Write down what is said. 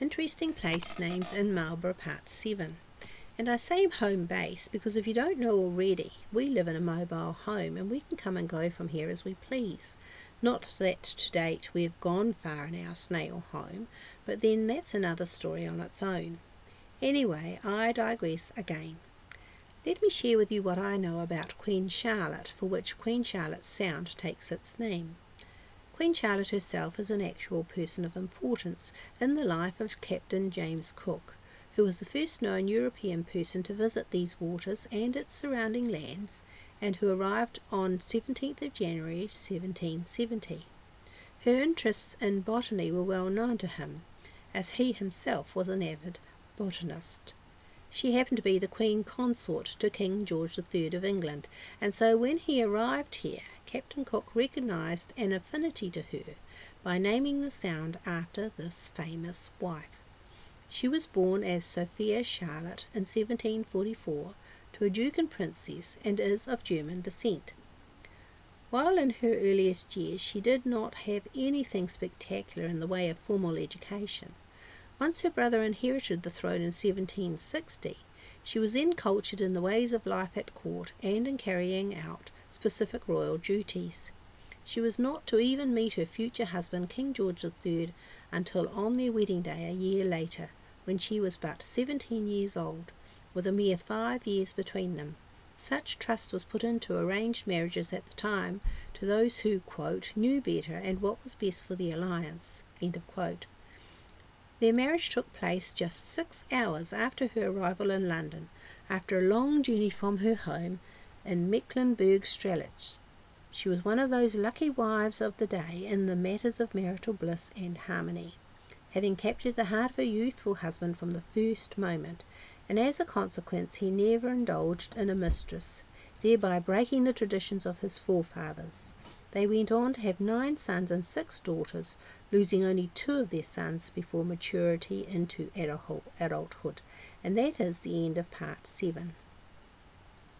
Interesting place names in Marlborough Part 7. And I say home base because if you don't know already, we live in a mobile home and we can come and go from here as we please. Not that to date we have gone far in our snail home, but then that's another story on its own. Anyway, I digress again. Let me share with you what I know about Queen Charlotte, for which Queen Charlotte Sound takes its name. Queen Charlotte herself is an actual person of importance in the life of Captain James Cook, who was the first known European person to visit these waters and its surrounding lands, and who arrived on 17th of January 1770. Her interests in botany were well known to him, as he himself was an avid botanist. She happened to be the Queen Consort to King George III of England, and so when he arrived here, Captain Cook recognised an affinity to her by naming the sound after this famous wife. She was born as Sophia Charlotte in 1744 to a Duke and Princess and is of German descent. While in her earliest years she did not have anything spectacular in the way of formal education, once her brother inherited the throne in 1760, she was then cultured in the ways of life at court and in carrying out specific royal duties. She was not to even meet her future husband, King George III, until on their wedding day a year later, when she was but 17 years old, with a mere 5 years between them. Such trust was put into arranged marriages at the time to those who, quote, knew better and what was best for the alliance, end of quote. Their marriage took place just 6 hours after her arrival in London, after a long journey from her home in Mecklenburg-Strelitz. She was one of those lucky wives of the day in the matters of marital bliss and harmony, having captured the heart of her youthful husband from the first moment, and as a consequence he never indulged in a mistress, thereby breaking the traditions of his forefathers. They went on to have 9 sons and 6 daughters, losing only 2 of their sons before maturity into adulthood. And that is the end of Part 7.